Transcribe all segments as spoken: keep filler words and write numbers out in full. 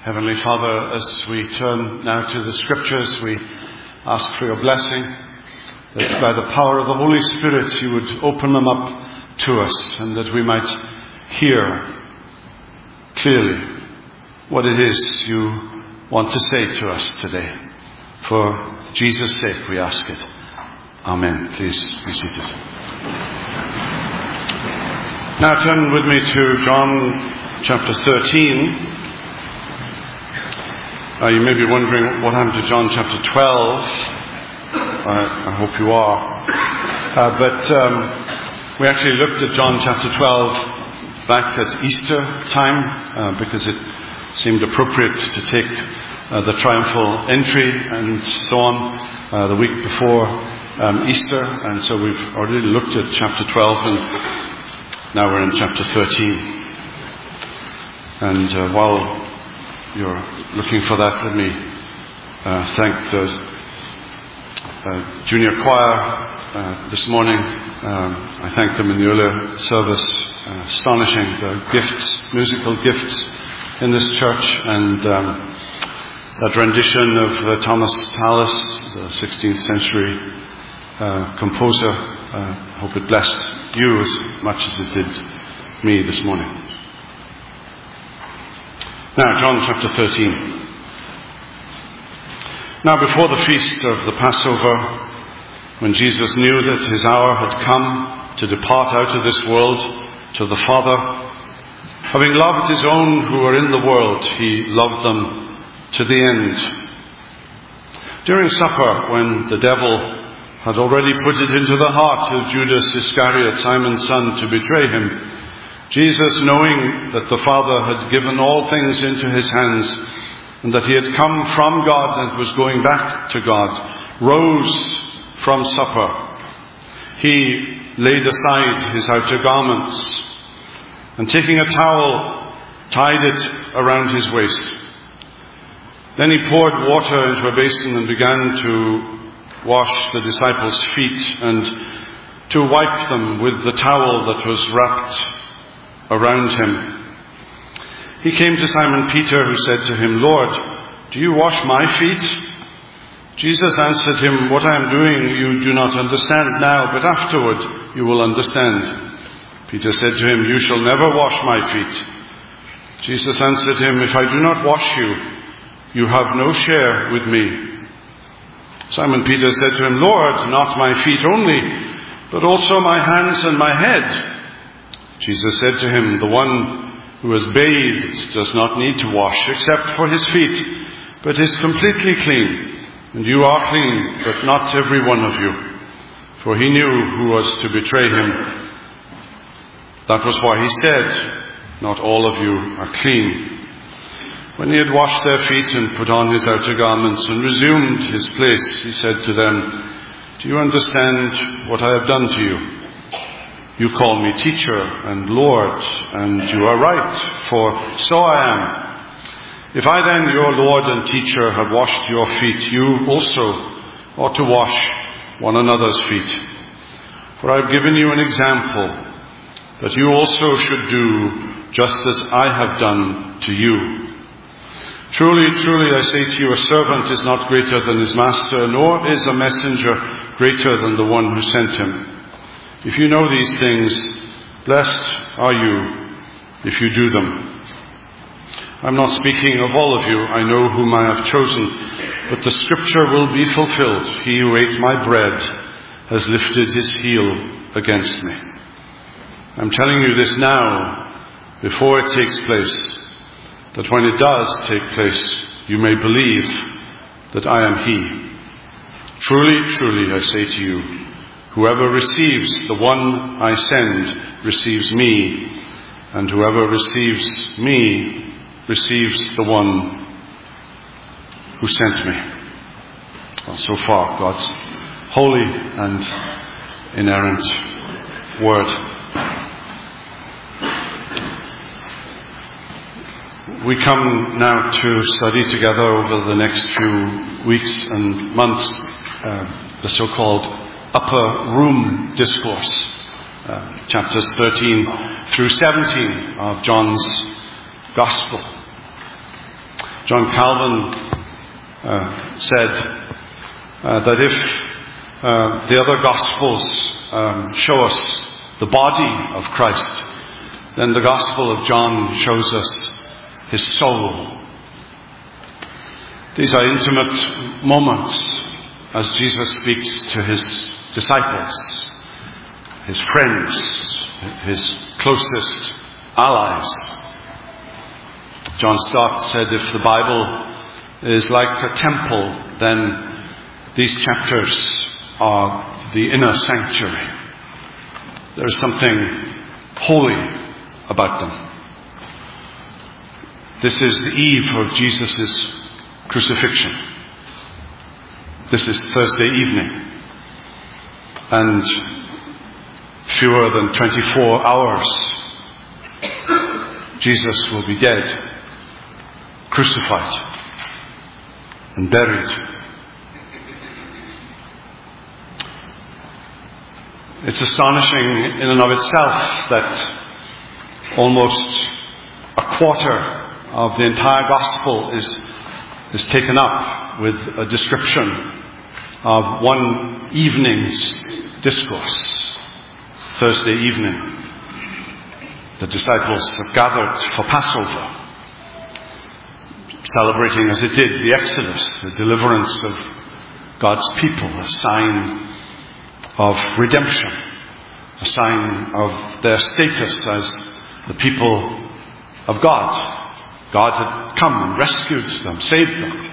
Heavenly Father, as we turn now to the Scriptures, we ask for your blessing, that by the power of the Holy Spirit you would open them up to us, and that we might hear clearly what it is you want to say to us today. For Jesus' sake we ask it. Amen. Please be seated. Now turn with me to John chapter thirteen. Uh, you may be wondering what happened to John chapter twelve. I, I hope you are. Uh, but um, we actually looked at John chapter twelve back at Easter time uh, because it seemed appropriate to take uh, the triumphal entry and so on uh, the week before um, Easter. And so we've already looked at chapter twelve, and now we're in chapter thirteen. And uh, while you're looking for that, let me uh, thank the uh, junior choir uh, this morning. Um, I thanked them in the earlier service. Uh, astonishing, the gifts, musical gifts in this church, and um, that rendition of uh, Thomas Tallis, the sixteenth century uh, composer. I uh, hope it blessed you as much as it did me this morning. Now, John chapter thirteen. Now, before the feast of the Passover, when Jesus knew that his hour had come to depart out of this world to the Father, having loved his own who were in the world, he loved them to the end. During supper, when the devil had already put it into the heart of Judas Iscariot, Simon's son, to betray him, Jesus, knowing that the Father had given all things into his hands, and that he had come from God and was going back to God, rose from supper. He laid aside his outer garments, and taking a towel, tied it around his waist. Then he poured water into a basin and began to wash the disciples' feet and to wipe them with the towel that was wrapped around him. He came to Simon Peter, who said to him, "Lord, do you wash my feet?" Jesus answered him, "What I am doing you do not understand now, but afterward you will understand." Peter said to him, "You shall never wash my feet." Jesus answered him, "If I do not wash you, you have no share with me." Simon Peter said to him, "Lord, not my feet only, but also my hands and my head." Jesus said to him, "The one who has bathed does not need to wash except for his feet, but is completely clean. And you are clean, but not every one of you." For he knew who was to betray him. That was why he said, "Not all of you are clean." When he had washed their feet and put on his outer garments and resumed his place, he said to them, "Do you understand what I have done to you? You call me teacher and Lord, and you are right, for so I am. If I then, your Lord and teacher, have washed your feet, you also ought to wash one another's feet. For I have given you an example, that you also should do just as I have done to you. Truly, truly, I say to you, a servant is not greater than his master, nor is a messenger greater than the one who sent him. If you know these things, blessed are you if you do them. I'm not speaking of all of you. I know whom I have chosen, but the scripture will be fulfilled. He who ate my bread has lifted his heel against me. I'm telling you this now, before it takes place, that when it does take place, you may believe that I am he. Truly, truly, I say to you, whoever receives the one I send receives me, and whoever receives me receives the one who sent me." Well, so far, God's holy and inerrant word. We come now to study together over the next few weeks and months uh, the so-called Upper Room Discourse, uh, chapters thirteen through seventeen of John's Gospel. John Calvin uh, said uh, that if uh, the other Gospels um, show us the body of Christ, then the Gospel of John shows us his soul. These are intimate moments as Jesus speaks to his disciples, his friends, his closest allies. John Stott said, if the Bible is like a temple, then these chapters are the inner sanctuary. There is something holy about them. This is the eve of Jesus' crucifixion. This is Thursday evening. And fewer than twenty-four hours, Jesus will be dead, crucified, and buried. It's astonishing in and of itself that almost a quarter of the entire Gospel is, is taken up with a description of one evening's discourse. Thursday evening, the disciples have gathered for Passover, celebrating as it did the Exodus, the deliverance of God's people, a sign of redemption, a sign of their status as the people of God. God had come and rescued them, saved them.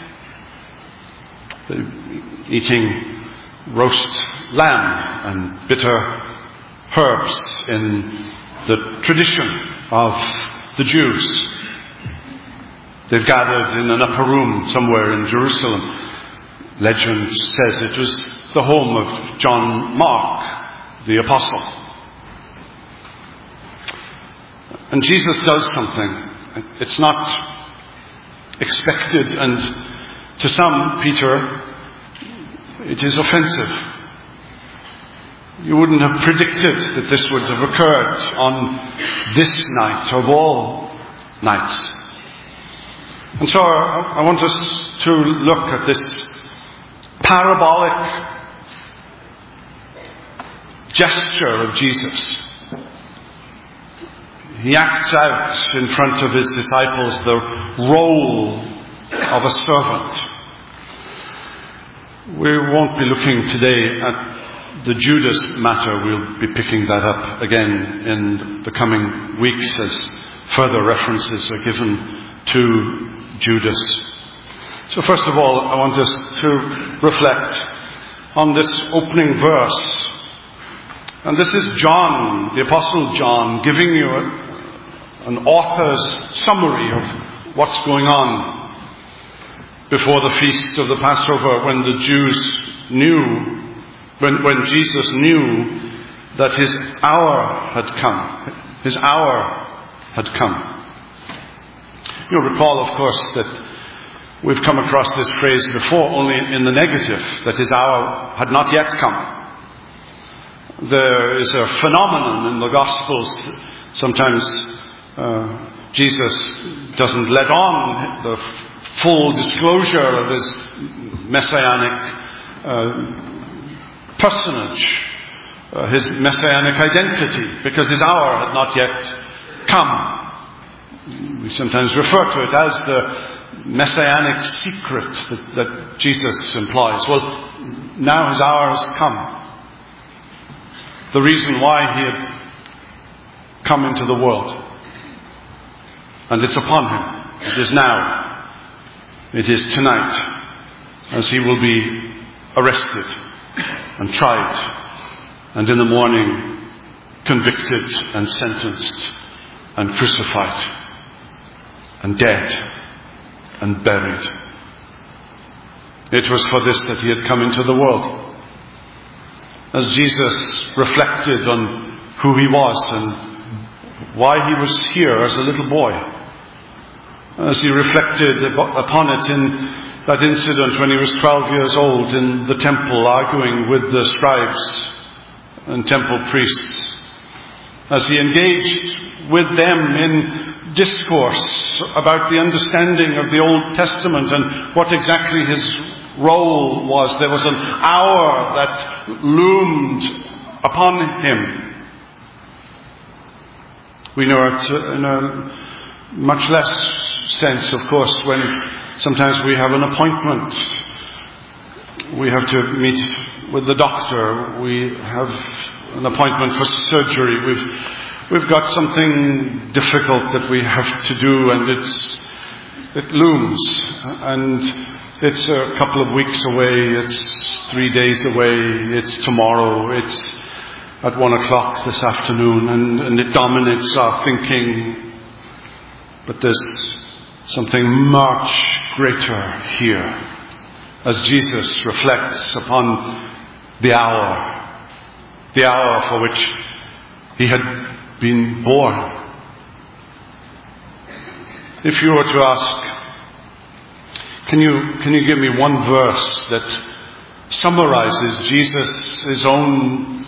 They're eating roast lamb and bitter herbs in the tradition of the Jews. They've gathered in an upper room somewhere in Jerusalem. Legend says it was the home of John Mark, the apostle. And Jesus does something. It's not expected, and to some, Peter, it is offensive. You wouldn't have predicted that this would have occurred on this night of all nights. And so I want us to look at this parabolic gesture of Jesus. He acts out in front of his disciples the role of a servant. We won't be looking today at the Judas matter. We'll be picking that up again in the coming weeks as further references are given to Judas. So first of all, I want us to reflect on this opening verse. And this is John, the Apostle John, giving you a, an author's summary of what's going on before the feast of the Passover, when the Jews knew, when, when Jesus knew that his hour had come. His hour had come. You'll recall, of course, that we've come across this phrase before, only in the negative, that his hour had not yet come. There is a phenomenon in the Gospels. Sometimes uh, Jesus doesn't let on the full disclosure of his messianic uh, personage, uh, his messianic identity, because his hour had not yet come. We sometimes refer to it as the messianic secret that, that Jesus employs. Well, now his hour has come. The reason why he had come into the world. And it's upon him. It is now. It is tonight, as he will be arrested and tried, and in the morning convicted and sentenced and crucified and dead and buried. It was for this that he had come into the world. As Jesus reflected on who he was and why he was here as a little boy, as he reflected upon it in that incident when he was twelve years old in the temple arguing with the scribes and temple priests, as he engaged with them in discourse about the understanding of the Old Testament and what exactly his role was. There was an hour that loomed upon him. We know it in a much less sense, of course, when sometimes we have an appointment. We have to meet with the doctor. We have an appointment for surgery. We've we've got something difficult that we have to do, and it's it looms, and it's a couple of weeks away. It's three days away. It's tomorrow. It's at one o'clock this afternoon, and, and it dominates our thinking. But there's something much greater here as Jesus reflects upon the hour, the hour for which he had been born. If you were to ask, can you, can you give me one verse that summarizes Jesus' own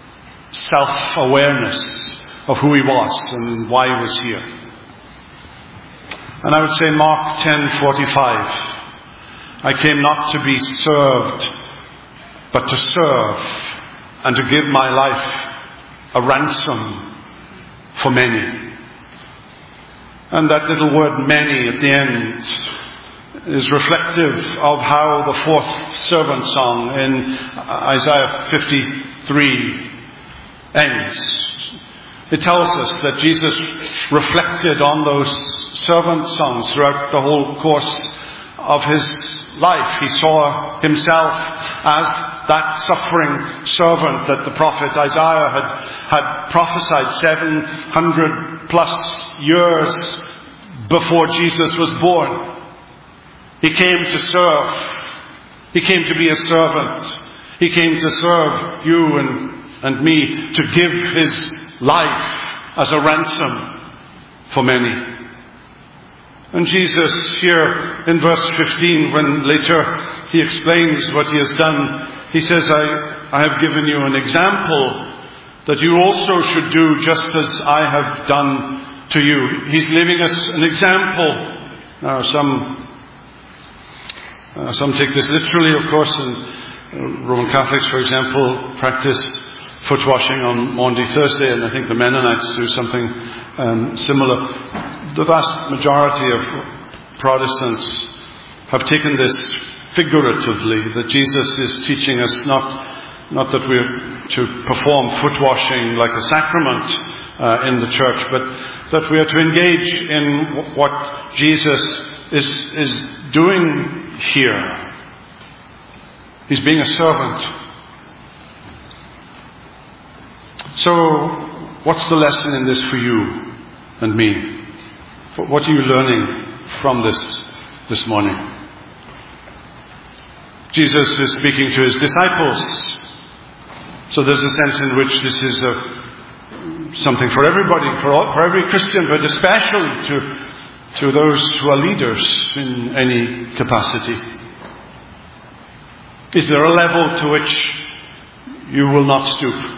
self-awareness of who he was and why he was here? And I would say Mark ten forty-five. I came not to be served, but to serve, and to give my life a ransom for many. And that little word many at the end is reflective of how the fourth servant song in Isaiah fifty-three ends. It tells us that Jesus reflected on those servant songs throughout the whole course of his life. He saw himself as that suffering servant that the prophet Isaiah had, had prophesied seven hundred plus years before Jesus was born. He came to serve. He came to be a servant. He came to serve you and, and me, to give his life as a ransom for many. And Jesus here in verse fifteen, when later he explains what he has done, he says, I, I have given you an example that you also should do just as I have done to you. He's leaving us an example. Now some, uh, some take this literally, of course, and uh, Roman Catholics, for example, practice foot washing on Maundy Thursday, and I think the Mennonites do something um, similar. The vast majority of Protestants have taken this figuratively, that Jesus is teaching us not, not that we're to perform foot washing like a sacrament uh, in the church, but that we are to engage in what Jesus is, is doing here. He's being a servant. So, what's the lesson in this for you and me? What are you learning from this this morning? Jesus is speaking to his disciples. So there's a sense in which this is a, something for everybody, for, all, for every Christian, but especially to, to those who are leaders in any capacity. Is there a level to which you will not stoop?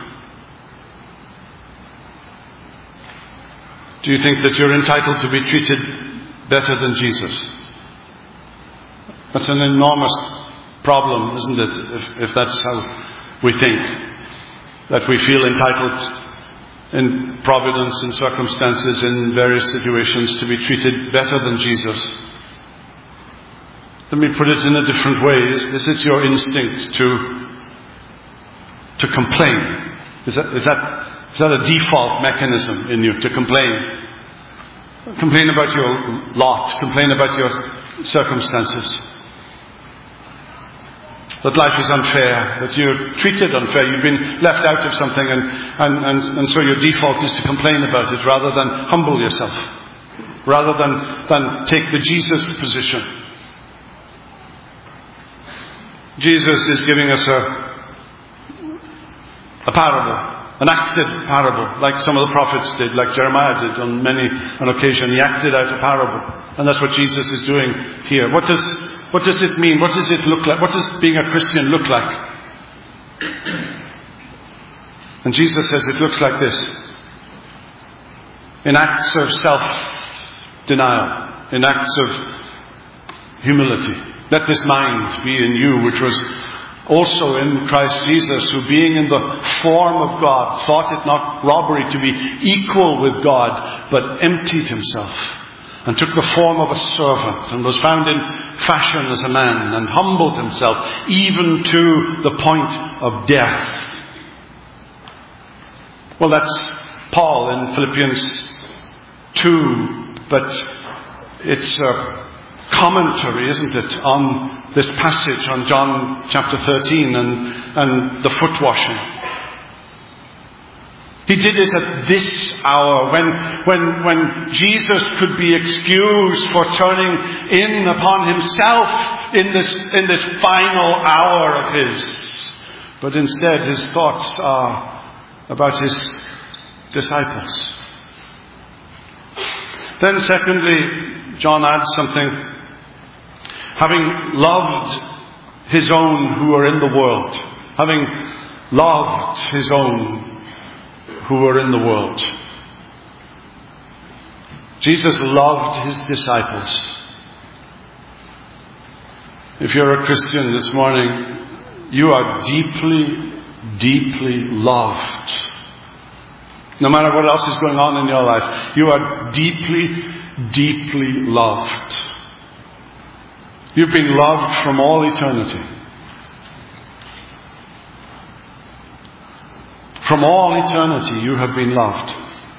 Do you think that you're entitled to be treated better than Jesus? That's an enormous problem, isn't it, if, if that's how we think. That we feel entitled in providence and circumstances, in various situations, to be treated better than Jesus. Let me put it in a different way. Is, is it your instinct to, to complain? Is that, is that Is that a default mechanism in you, to complain? Complain about your lot. Complain about your circumstances. That life is unfair. That you're treated unfair. You've been left out of something, and, and, and, and so your default is to complain about it rather than humble yourself. Rather than, than take the Jesus position. Jesus is giving us a, a parable. An acted parable, like some of the prophets did, like Jeremiah did on many an occasion. He acted out a parable. And that's what Jesus is doing here. What does, what does it mean? What does it look like? What does being a Christian look like? And Jesus says it looks like this. In acts of self denial, in acts of humility. Let this mind be in you, which was also in Christ Jesus, who being in the form of God, thought it not robbery to be equal with God, but emptied himself, and took the form of a servant, and was found in fashion as a man, and humbled himself even to the point of death. Well, that's Paul in Philippians two, but it's a commentary, isn't it, on this passage on John chapter thirteen and, and the foot washing. He did it at this hour when, when, when Jesus could be excused for turning in upon himself in this, in this final hour of his. But instead his thoughts are about his disciples. Then secondly, John adds something. Having loved his own who are in the world. Having loved his own who are in the world. Jesus loved his disciples. If you're a Christian this morning, you are deeply, deeply loved. No matter what else is going on in your life, you are deeply, deeply loved. You've been loved from all eternity. From all eternity you have been loved.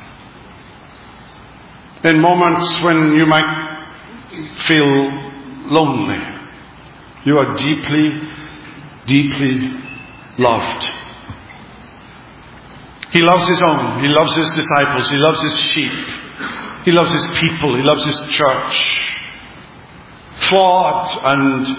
In moments when you might feel lonely, you are deeply, deeply loved. He loves his own. He loves his disciples. He loves his sheep. He loves his people. He loves his church. Flawed and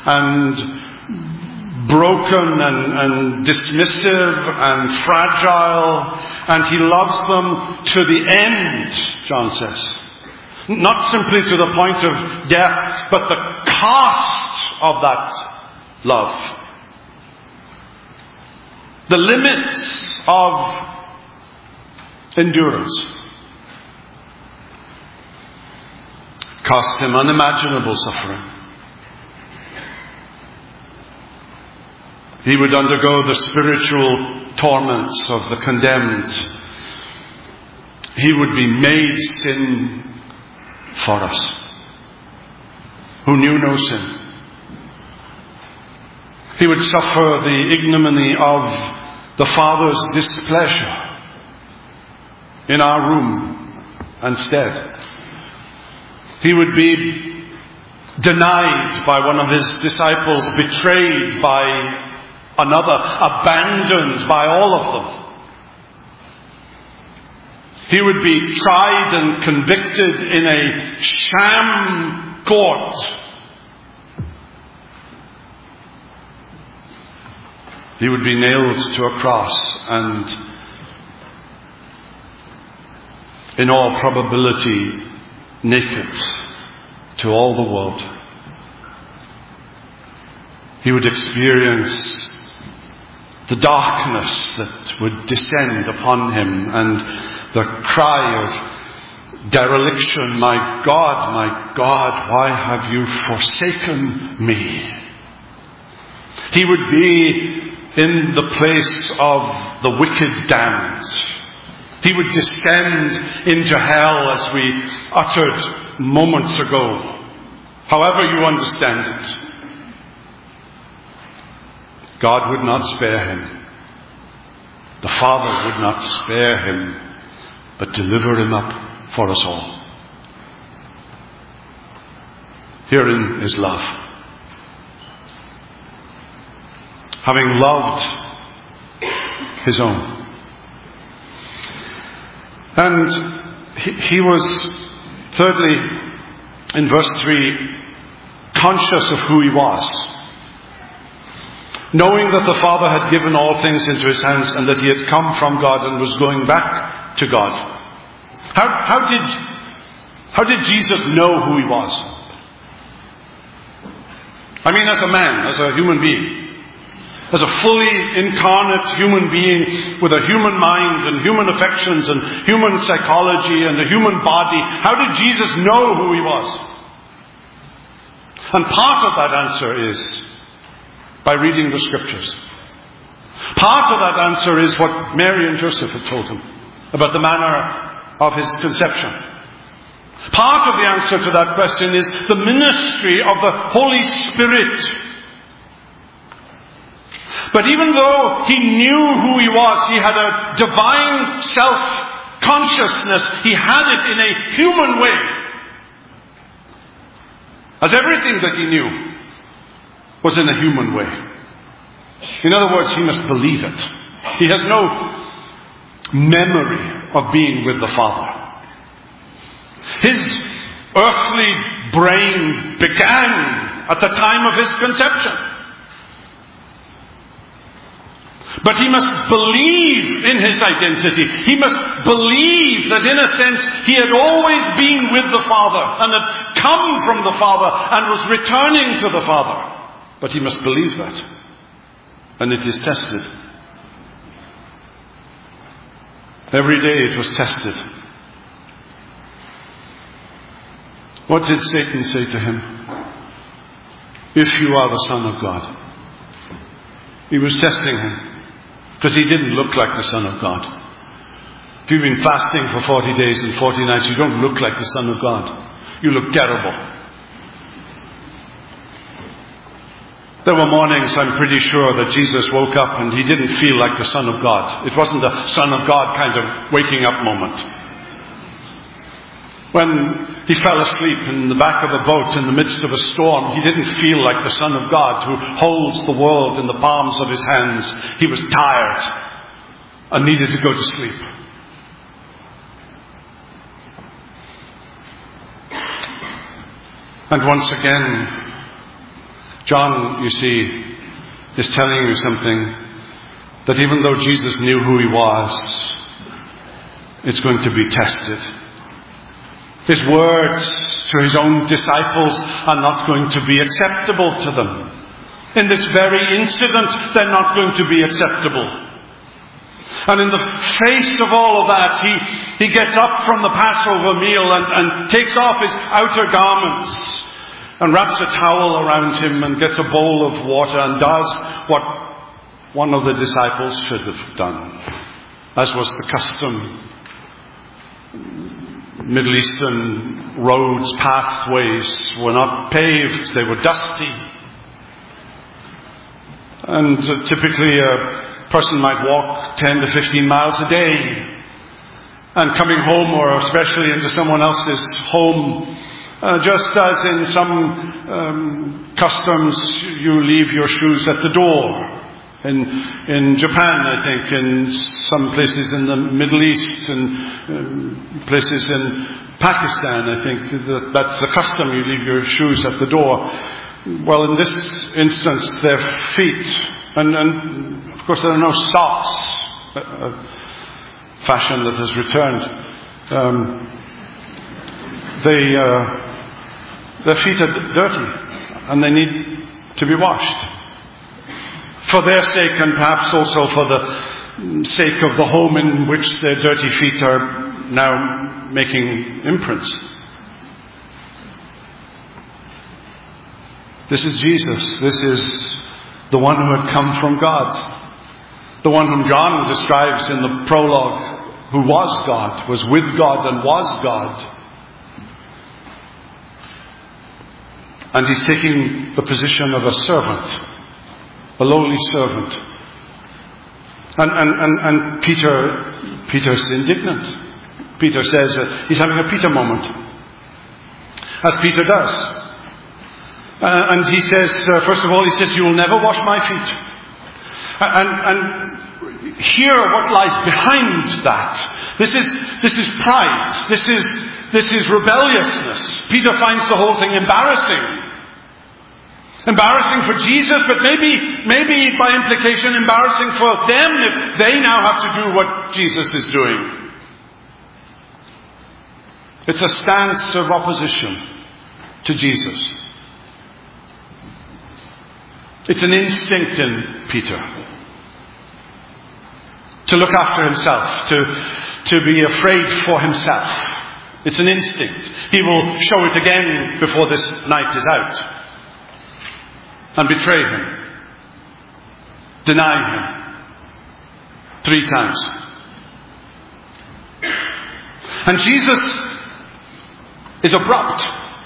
and broken and, and dismissive and fragile, and he loves them to the end, John says. Not simply to the point of death, but the cost of that love. The limits of endurance. Cost him unimaginable suffering. He would undergo the spiritual torments of the condemned. He would be made sin for us, who knew no sin. He would suffer the ignominy of the Father's displeasure in our room instead. He would be denied by one of his disciples, betrayed by another, abandoned by all of them. He would be tried and convicted in a sham court. He would be nailed to a cross and, in all probability, naked to all the world. He would experience the darkness that would descend upon him and the cry of dereliction, "My God, my God, why have you forsaken me?" He would be in the place of the wicked damned. He would descend into hell, as we uttered moments ago. However you understand it. God would not spare him. The Father would not spare him, but deliver him up for us all. Herein is love. Having loved his own. And he, he was, thirdly, in verse three, conscious of who he was. Knowing that the Father had given all things into his hands and that he had come from God and was going back to God. How, how did, how did Jesus know who he was? I mean, as a man, as a human being. as a fully incarnate human being with a human mind and human affections and human psychology and a human body, how did Jesus know who he was? And part of that answer is by reading the scriptures. Part of that answer is what Mary and Joseph had told him about the manner of his conception. Part of the answer to that question is the ministry of the Holy Spirit. But even though he knew who he was, he had a divine self-consciousness. He had it in a human way. As everything that he knew was in a human way. In other words, he must believe it. He has no memory of being with the Father. His earthly brain began at the time of his conception. But he must believe in his identity. He must believe that in a sense he had always been with the Father and had come from the Father and was returning to the Father. But he must believe that. And it is tested. Every day it was tested. What did Satan say to him? If you are the Son of God. He was testing him. Because he didn't look like the Son of God. If you've been fasting for forty days and forty nights, you don't look like the Son of God. You look terrible. There were mornings, I'm pretty sure, that Jesus woke up and he didn't feel like the Son of God. It wasn't a Son of God kind of waking up moment. When he fell asleep in the back of a boat in the midst of a storm, he didn't feel like the Son of God who holds the world in the palms of his hands. He was tired and needed to go to sleep. And once again, John, you see, is telling you something, that even though Jesus knew who he was, it's going to be tested. His words to his own disciples are not going to be acceptable to them. In this very incident, they're not going to be acceptable. And in the face of all of that, he, he gets up from the Passover meal and, and takes off his outer garments and wraps a towel around him and gets a bowl of water and does what one of the disciples should have done, as was the custom. Middle Eastern roads, pathways were not paved, they were dusty. And uh, typically a person might walk ten to fifteen miles a day. And coming home, or especially into someone else's home, uh, just as in some um, customs, you leave your shoes at the door. In in Japan, I think, in some places in the Middle East, and um, places in Pakistan, I think, that that's the custom, you leave your shoes at the door. Well, in this instance, their feet, and, and of course there are no socks, a fashion that has returned. Um, they, uh, their feet are dirty, and they need to be washed. For their sake, and perhaps also for the sake of the home in which their dirty feet are now making imprints. This is Jesus. This is the one who had come from God. The one whom John describes in the prologue, who was God, was with God and was God. And he's taking the position of a servant. A lowly servant. And, and, and, and Peter, Peter's indignant. Peter says uh, he's having a Peter moment. As Peter does. Uh, and he says, uh, first of all, he says, you will never wash my feet. And, and hear what lies behind that. This is, this is pride. This is, this is rebelliousness. Peter finds the whole thing embarrassing. Embarrassing for Jesus, but maybe, maybe by implication embarrassing for them if they now have to do what Jesus is doing. It's a stance of opposition to Jesus. It's an instinct in Peter to look after himself, to, to be afraid for himself. It's an instinct. He will show it again before this night is out and betray him, deny him three times. And Jesus is abrupt.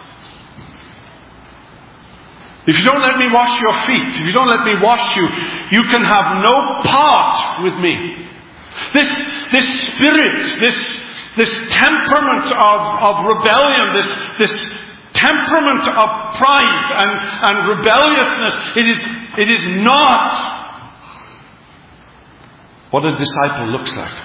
If you don't let me wash your feet, if you don't let me wash you, you can have no part with me. This, this spirit, this, this temperament of, of rebellion, this, this temperament of pride and, and rebelliousness, it is, it is not what a disciple looks like.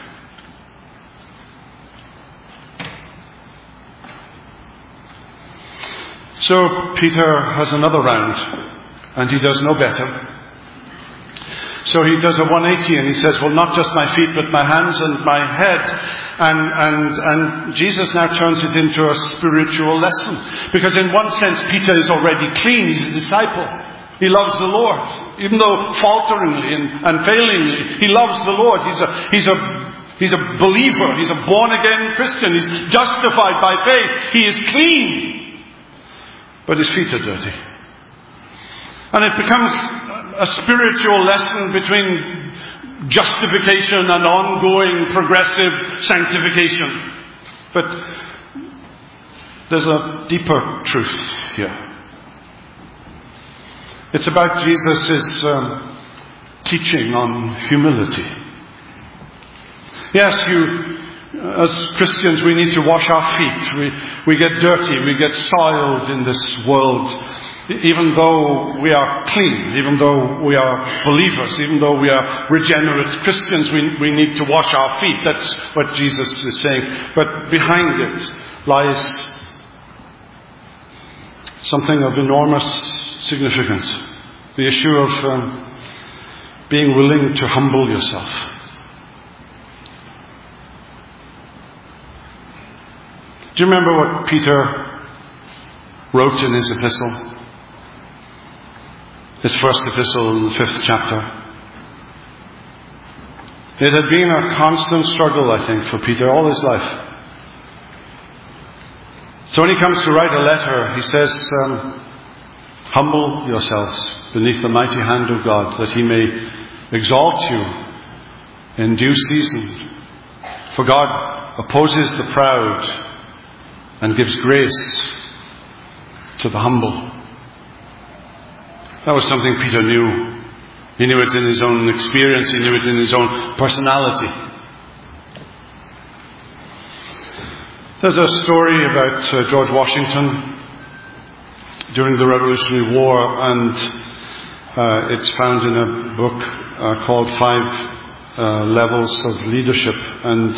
So Peter has another round, and he does no better. So he does a one eighty, and he says, well, not just my feet, but my hands and my head. And, and, and Jesus now turns it into a spiritual lesson. Because in one sense, Peter is already clean. He's a disciple. He loves the Lord. Even though falteringly and, and failingly, he loves the Lord. He's a, he's a, he's a believer. He's a born-again Christian. He's justified by faith. He is clean. But his feet are dirty. And it becomes a spiritual lesson between justification and ongoing progressive sanctification. But there's a deeper truth here. It's about Jesus' um, teaching on humility. Yes, you, as Christians, we need to wash our feet. We, we get dirty, we get soiled in this world. Even though we are clean, even though we are believers, even though we are regenerate Christians, we, we need to wash our feet. That's what Jesus is saying. But behind it lies something of enormous significance. The issue of um, being willing to humble yourself. Do you remember what Peter wrote in his epistle? His first epistle in the fifth chapter. It had been a constant struggle, I think, for Peter all his life. So when he comes to write a letter, he says, um, humble yourselves beneath the mighty hand of God, that he may exalt you in due season. For God opposes the proud and gives grace to the humble. That was something Peter knew. He knew it in his own experience. He knew it in his own personality. There's a story about uh, George Washington during the Revolutionary War, and uh, it's found in a book uh, called Five uh, Levels of Leadership. And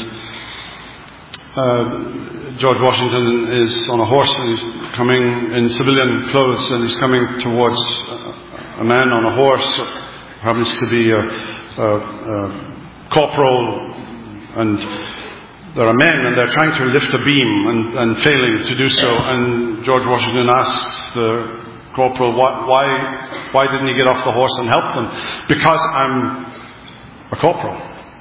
uh, George Washington is on a horse, and he's coming in civilian clothes, and he's coming towards a man on a horse, happens to be a, a, a corporal, and there are men, and they're trying to lift a beam and, and failing to do so. And George Washington asks the corporal, why, why, why didn't he get off the horse and help them? Because I'm a corporal.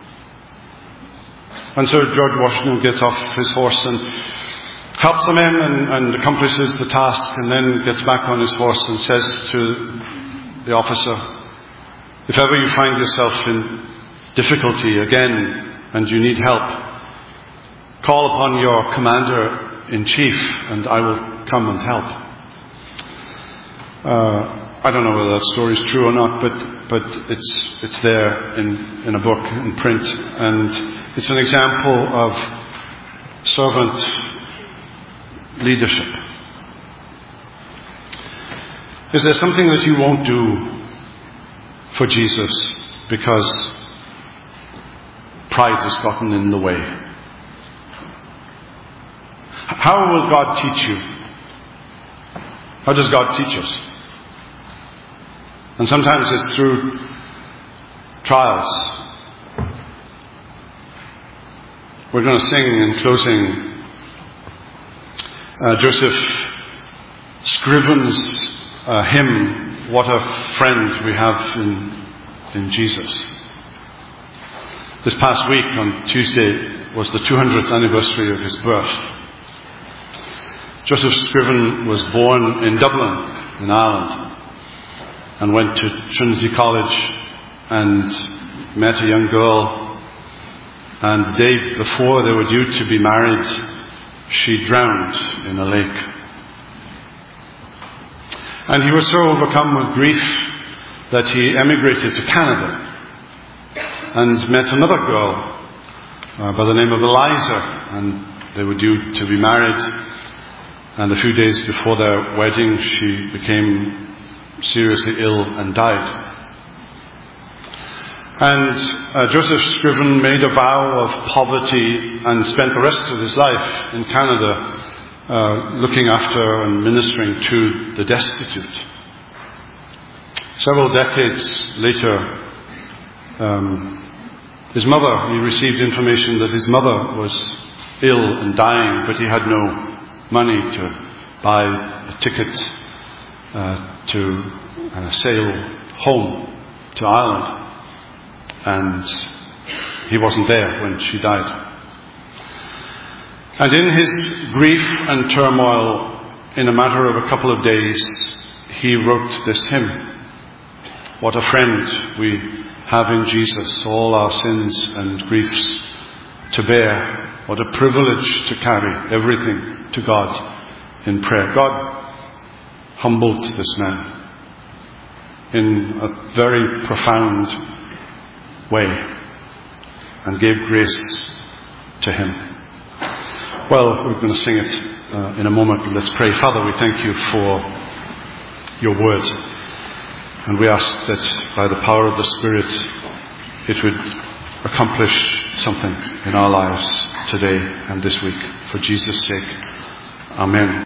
And so George Washington gets off his horse and helps the men and, and accomplishes the task, and then gets back on his horse and says to the officer, if ever you find yourself in difficulty again and you need help, call upon your commander-in-chief and I will come and help. Uh, I don't know whether that story is true or not, but but it's it's there in, in a book, in print, and it's an example of servant leadership. Is there something that you won't do for Jesus because pride has gotten in the way? How will God teach you? How does God teach us? And sometimes it's through trials. We're going to sing in closing uh, Joseph Scriven's uh, hymn what a friend we have in, in Jesus. This past week, on Tuesday, was the two hundredth anniversary of his birth. Joseph Scriven was born in Dublin, in Ireland, and went to Trinity College and met a young girl, and the day before they were due to be married, she drowned in a lake. And he was so overcome with grief that he emigrated to Canada and met another girl uh, by the name of Eliza, and they were due to be married. And a few days before their wedding, she became seriously ill and died. And uh, Joseph Scriven made a vow of poverty and spent the rest of his life in Canada uh, looking after and ministering to the destitute. Several decades later, um, his mother, he received information that his mother was ill and dying, but he had no money to buy a ticket uh, to uh, sail home to Ireland. And he wasn't there when she died. And in his grief and turmoil, in a matter of a couple of days, he wrote this hymn. What a friend we have in Jesus, all our sins and griefs to bear. What a privilege to carry everything to God in prayer. God humbled this man in a very profound way and gave grace to him. Well, we're going to sing it uh, in a moment, but let's pray. Father, we thank you for your word, and we ask that by the power of the Spirit it would accomplish something in our lives today and this week. For Jesus' sake, amen.